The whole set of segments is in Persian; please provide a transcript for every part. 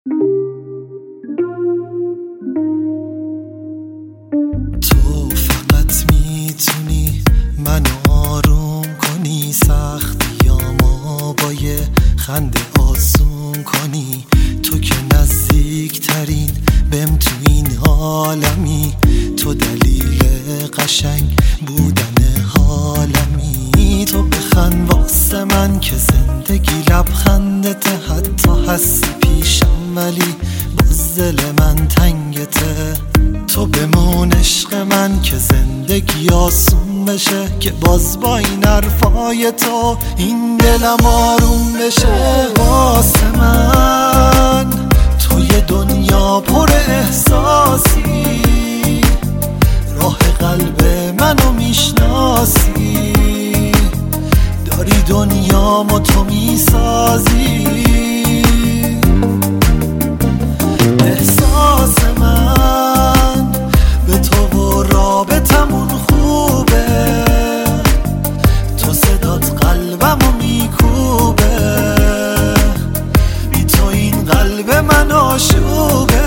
تو فقط میتونی منو آروم کنی، سختیامو با یه خنده آسون کنی. تو که نزدیک ترین بهم تو این عالمی، تو دلیل قشنگ بودن حالمی. تو بخند واسه من که زندگی لبخندته، حتی هستی پیشم ولی باز دل من تنگته. تو بمون عشق من که زندگی آسون بشه، که باز با این حرفای تو این دلم آروم بشه. واسه من توی دنیا پر احساسی، راه قلب منو میشناسی، داری دنیامو تو میسازی. احساس من به تو و رابطمون خوبه، تو صدات قلبمو میکوبه، بی تو این قلب من آشوبه.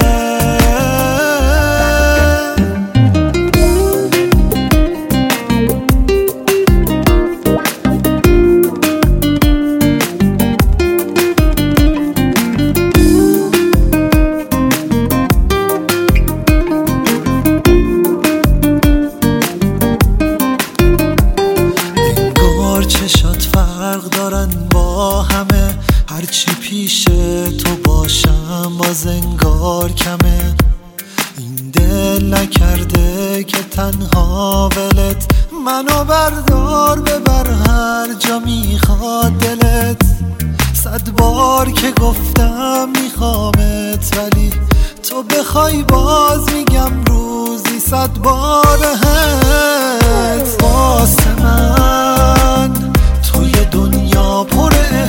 چشات فرق دارن با همه، هرچی پیش تو باشم باز انگار کمه. این دل نکرده که تنها ولت، منو بردار ببر هر جا میخواد دلت. 100 بار که گفتم میخوامت، ولی تو بخوای باز میگم روزی 100 بار هت. واسه من توی دنیا پر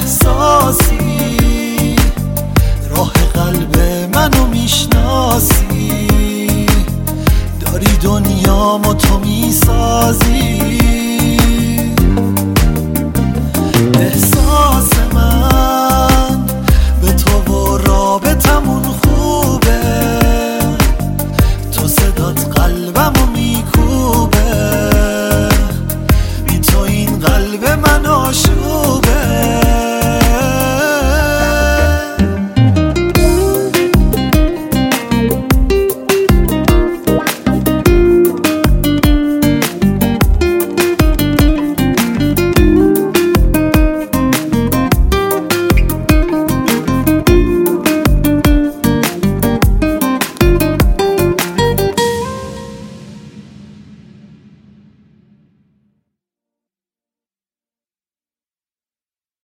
احساسی، راه قلب منو میشناسی، داری دنیامو تو میسازی. احساس من به تو و رابطمون